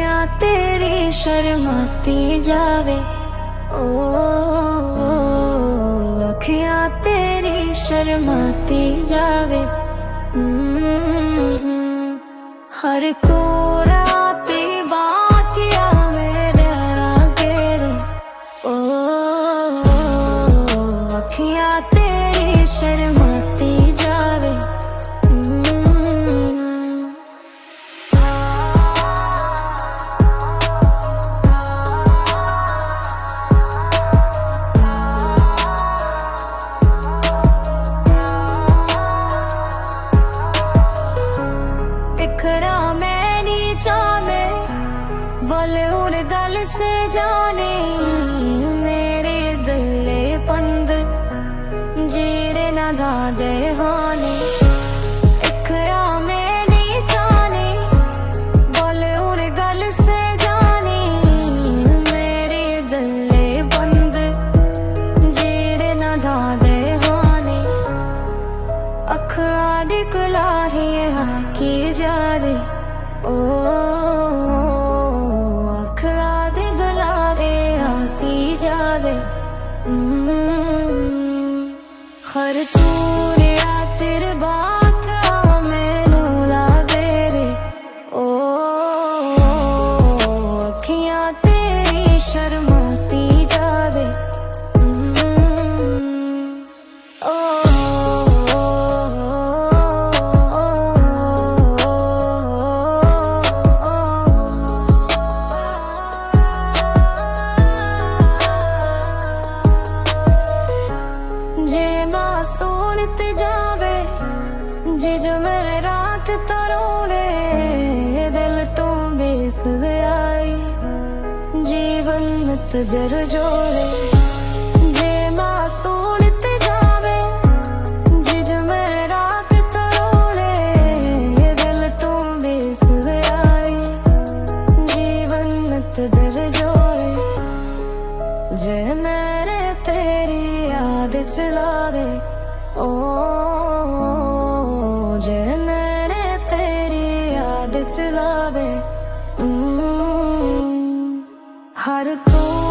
अखियां तेरी शर्माती जावे, ओ अखियां तेरी शर्माती जावे। हर कोरा ती बातिया मेरे तेरे, ओ अखियां तेरी शर्माती जावे। बिखरा मैं नीचा में वल उड़ गल से जाने, मेरे दिले पंद जीरे न दादे हाने। बिखरा मैं नीचा ने वल उड़ गल से जाने, मेरे दिले पंद जीरे न दादे हाने। अखरा दी गुलाही की जावे, ओ अखरा दी गुलाहे आती जावे। हर तूरे आतिर बात मैनू लागे रे, ओ अखियां तेरी शर्माती जावे। जे मासूम ते जावे जिज मेरे रात तरोड़े, दिल तो बेस आई जीवन मत दर जोड़े। जे मासूम ते जावे जिज मेरे रात तरोड़े, दिल तो बेस आई जीवन मत दर जोड़े। जे मेरे तेरी याद चलावे, ओ जे मेरे तेरी याद चलावे। हर को